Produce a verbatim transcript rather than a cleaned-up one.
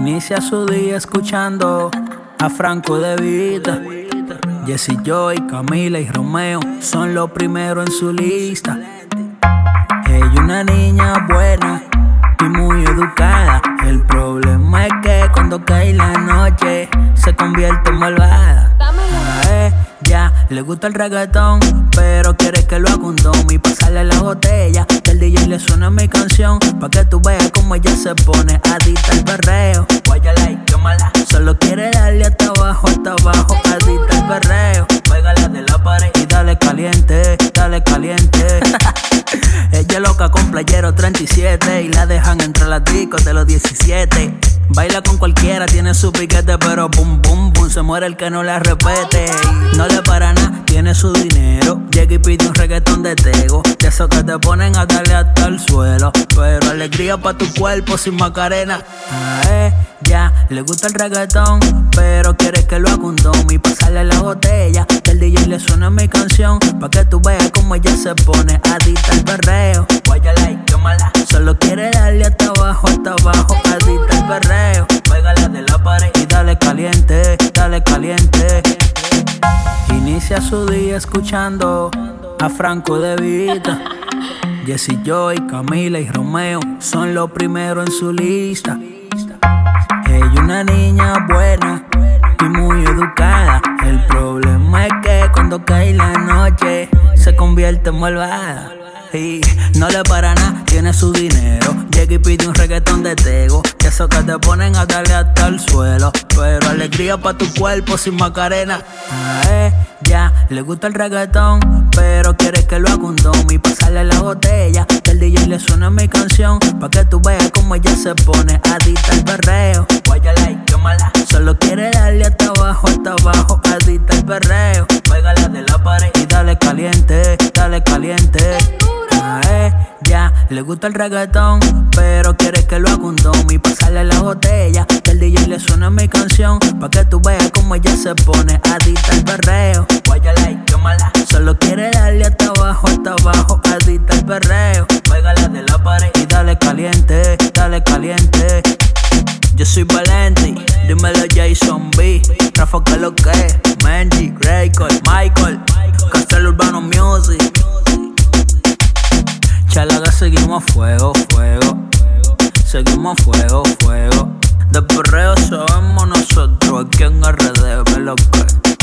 Inicia su día escuchando a Franco De Vita. Jessie Joy, Camila y Romeo son los primeros en su lista. Ella es una niña buena y muy educada. El problema es que cuando cae la noche se convierte en malvada. A ella le gusta el reggaetón, pero quiere que lo haga un domo y pasarle la botella. Que el D J le suene mi canción pa' que tú veas cómo ella se pone adicta al perreo. Guáyala y quémala, solo quiere darle hasta abajo, hasta abajo, adicta al perreo. Pégala de la pared y dale caliente, dale caliente. Ella es loca con playero treinta y siete y la dejan entre las discos de los diecisiete. Baila con cualquiera, tiene su piquete, pero bum bum bum, se muere el que no la repete. No le para nada, tiene su dinero. Llega y pide un reggaetón de Tego, de esos que te ponen a darle hasta el suelo. Pero alegría pa' tu cuerpo sin Macarena. A ella le gusta el reggaetón, pero quiere que lo haga un domo y pasarle la botella. Que el D J le suene mi canción pa' que tú veas cómo ella se pone adicta al perreo. Guáyala y quémala, solo quiere darle hasta abajo, hasta abajo, adicta al perreo. Pégala de la pared y dale caliente, dale caliente. Inicia su día escuchando a Franco De Vita. Jessie Joy, Camila y Romeo son los primeros en su lista. Ella es una niña buena y muy educada. El problema es que cuando cae la noche se convierte en malvada. Y no le para nada, tiene su dinero. Llega y pide un reggaetón de Tego, de esos que te ponen a darle hasta el suelo. Pero alegría pa' tu cuerpo sin Macarena. A ella le gusta el reggaetón, pero quiere que lo haga un domo y pasarle la botella. Que el D J le suene mi canción pa' que tú veas cómo ella se pone adicta al perreo. Guáyala y quémala, solo quiere darle hasta abajo, hasta abajo, adicta al perreo. Pégala de la pared y dale caliente, dale caliente. A ella le gusta el reggaetón, pero quiere que lo haga un domo y pasarle la botella. Que el D J le suene mi canción pa' que tú veas cómo ella se pone adicta al perreo. Guáyala y quémala, solo quiere darle hasta abajo, hasta abajo, adicta al perreo. Pégala de la pared y dale caliente, dale caliente. Yo soy Valenti, dímelo Jason B, Rafa que lo que, Menji, Raycol, Michael, Castel Urbano Music. Chalaga, seguimos fuego, fuego. Seguimos fuego, fuego. De perreo somos nosotros aquí en R D, ve lo que.